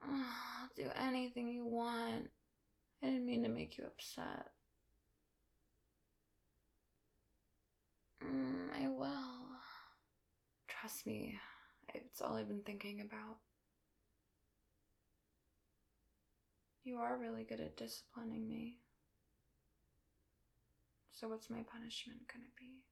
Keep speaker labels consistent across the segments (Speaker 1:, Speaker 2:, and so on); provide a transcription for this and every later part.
Speaker 1: I'll do anything you want. I didn't mean to make you upset. I will. Trust me, it's all I've been thinking about. You are really good at disciplining me. So what's my punishment gonna be?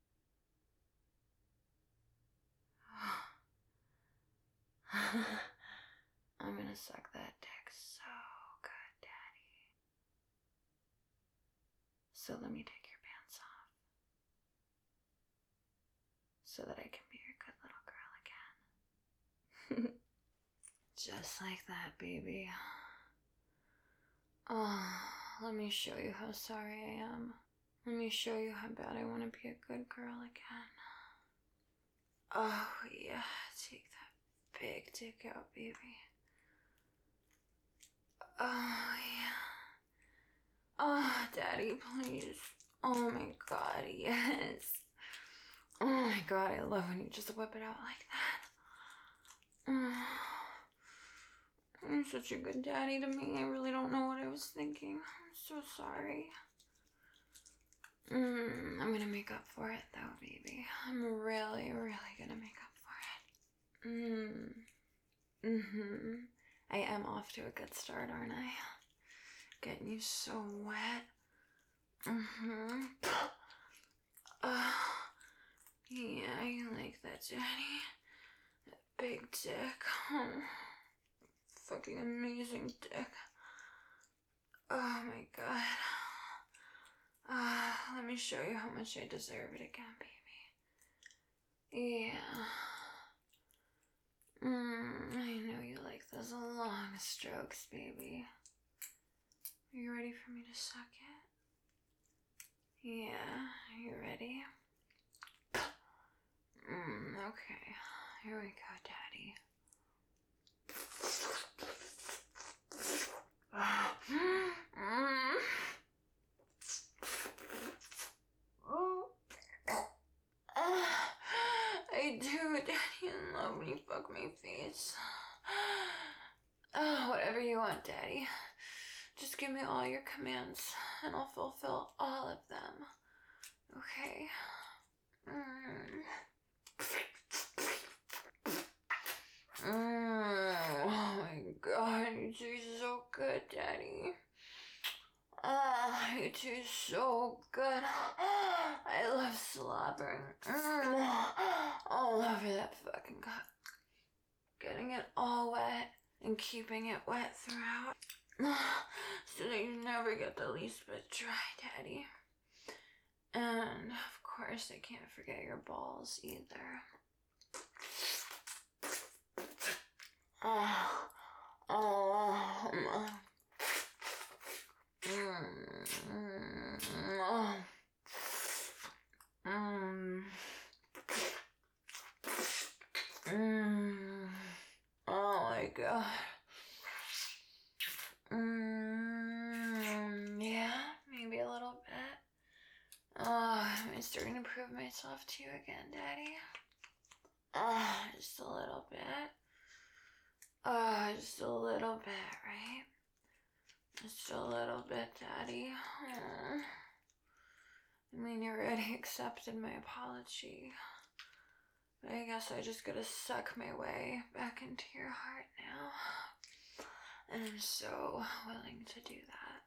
Speaker 1: I'm gonna suck that dick so good, Daddy. So let me take your pants off. So that I can be your good little girl again. Just like that, baby. Oh, let me show you how sorry I am. Let me show you how bad I want to be a good girl again. Oh, yeah. Take that big dick out, baby. Oh, yeah. Oh, Daddy, please. Oh, my God, yes. Oh, my God, I love when you just whip it out like that. You're such a good daddy to me. I really don't know what I was thinking. I'm so sorry. I'm gonna make up for it, though, baby. I'm really, really gonna make up for it. I am off to a good start, aren't I? Getting you so wet. Yeah, you like that, Daddy. That big dick. Fucking amazing dick. Oh my God. Let me show you how much I deserve it again, baby. Yeah. I know you like those long strokes, baby. Are you ready for me to suck it? Yeah, are you ready? Okay. Here we go, Daddy. I do, Daddy. I love when you fuck my face. Whatever you want, Daddy. Just give me all your commands, and I'll fulfill all of them. Okay? Oh my God, you taste so good, Daddy. You taste so good. I love slobbering all over that fucking cock. Getting it all wet and keeping it wet throughout. So that you never get the least bit dry, Daddy. And, of course, I can't forget your balls either. Oh my God. Yeah, maybe a little bit. Am I starting to prove myself to you again, Daddy? Just a little bit. Just a little bit, right? Just a little bit, Daddy. I mean, you already accepted my apology. But I guess I just gotta suck my way back into your heart now. And I'm so willing to do that.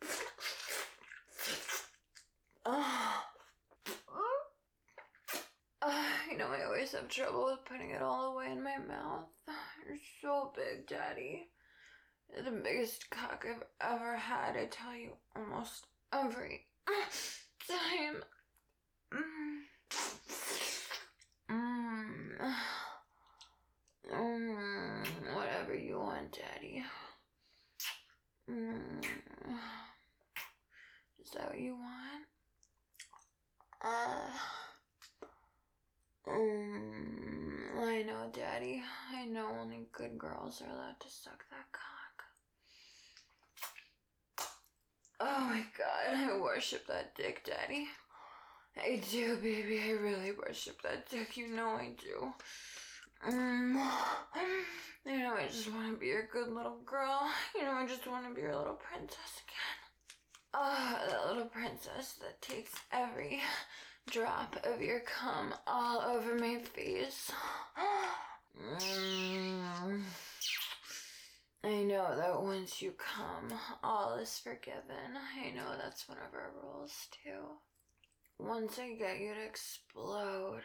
Speaker 1: You know, I always have trouble with putting it all away in my mouth. You're so big, Daddy. You're the biggest cock I've ever had, I tell you, almost every time. Whatever you want, Daddy. Is that what you want? I know, Daddy. I know only good girls are allowed to suck that cock. Oh my God, I worship that dick, Daddy. I do, baby. I really worship that dick. You know I do. You know I I just want to be your good little girl. I just want to be your little princess again. Oh, that little princess that takes every drop of your cum all over my face. I know that once you come, all is forgiven. I know that's one of our rules, too. Once I get you to explode,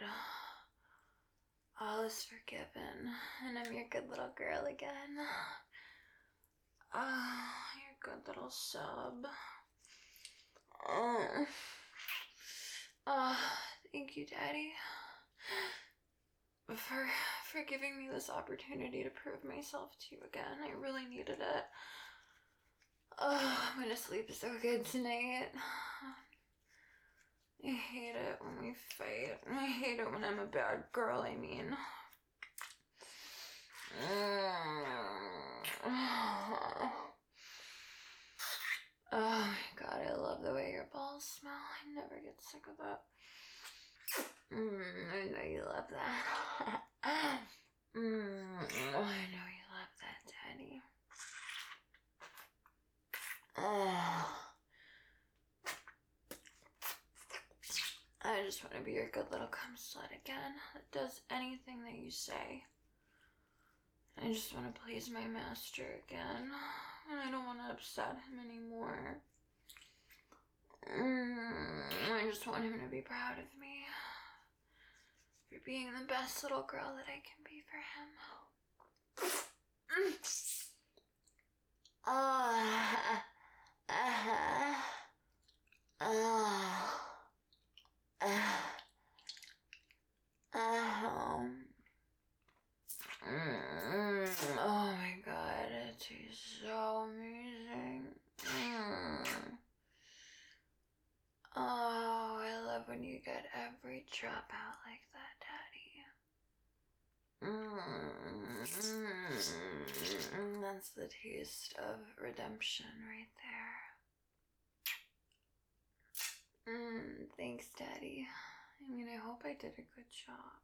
Speaker 1: all is forgiven, and I'm your good little girl again. Your good little sub. Thank you, Daddy, for giving me this opportunity to prove myself to you again. I really needed it. I'm gonna sleep so good tonight. I hate it when we fight. I hate it when I'm a bad girl, I mean. Oh my god, I love the way your balls smell. I never get sick of that. I know you love that. I know you love that, Daddy. I just want to be your good little cum slut again that does anything that you say. I just want to please my master again, and I don't want to upset him anymore. I just want him to be proud of me for being the best little girl that I can be for him. Oh my god, it tastes so amazing. Oh, I love when you get every drop out like that, Daddy. That's the taste of redemption right there. Thanks, Daddy. I mean, I hope I did a good job.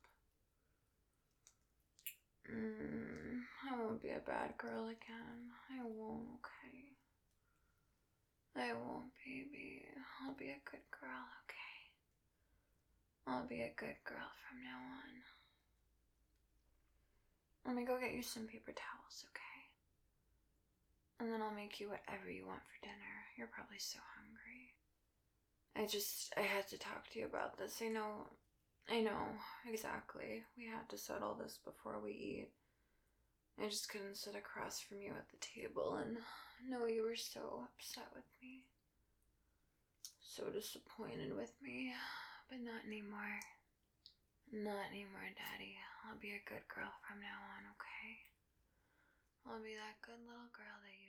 Speaker 1: I won't be a bad girl again. I won't, okay? I won't, baby. I'll be a good girl, okay? I'll be a good girl from now on. Let me go get you some paper towels, okay? And then I'll make you whatever you want for dinner. You're probably so hungry. I had to talk to you about this. I know, exactly. We had to settle this before we eat. I just couldn't sit across from you at the table and know you were so upset with me. So disappointed with me. But not anymore. Not anymore, Daddy. I'll be a good girl from now on, okay? I'll be that good little girl that you